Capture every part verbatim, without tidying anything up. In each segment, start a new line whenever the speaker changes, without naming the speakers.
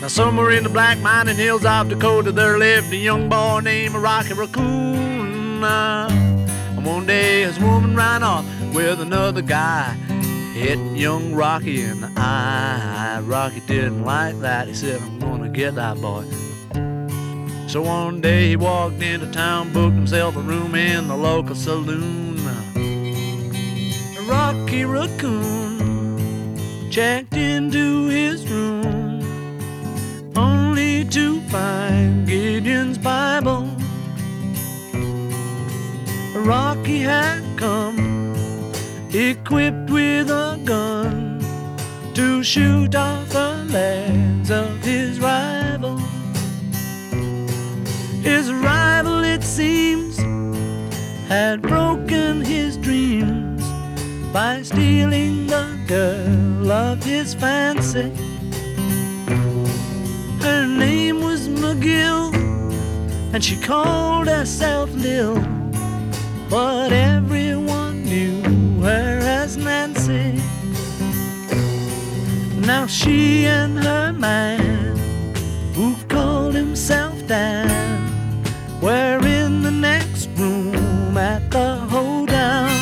Somewhere in the black mining hills of Dakota, there lived a young boy named Rocky Raccoon. And one day his woman ran off with another guy, hit young Rocky in the eye. Rocky didn't like that. He said, I'm gonna get that boy. So one day he walked into town, booked himself a room in the local saloon. Rocky Raccoon checked into his room, only to find Gideon's Bible. Rocky had come equipped with a gun to shoot off the legs of his rival. His rival, it seems, had broken his dreams by stealing the girl of his fancy. Her name was McGill, and she called herself Lil, but everyone knew her as Nancy. Now she and her man, who called himself Dan, were in the next room at the hoedown.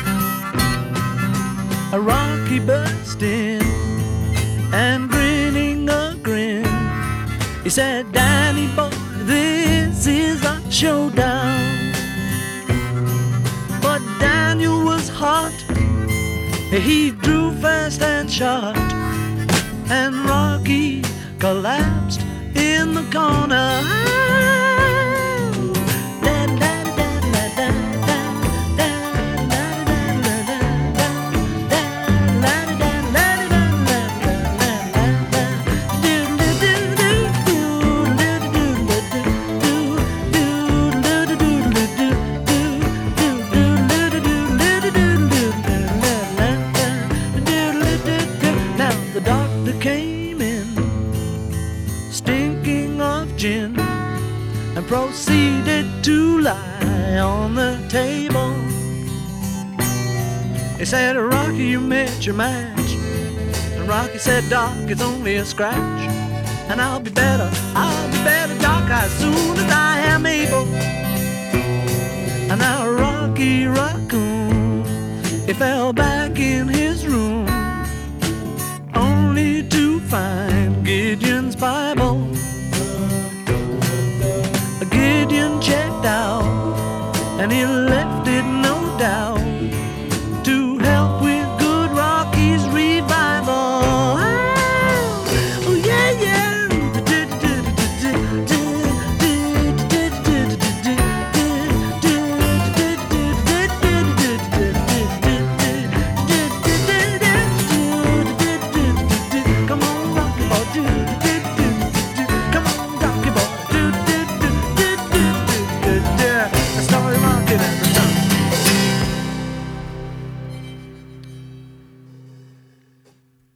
A Rocky burst in and grinning a grin, he said, Danny boy, this is a showdown. But Daniel was hot, he drew fast and shot, and Rocky collapsed in the corner. And proceeded to lie on the table. He said, Rocky, you met your match. And Rocky said, Doc, it's only a scratch. And I'll be better, I'll be better, Doc, as soon as I am able. And now Rocky Raccoon, he fell back in his room, only to find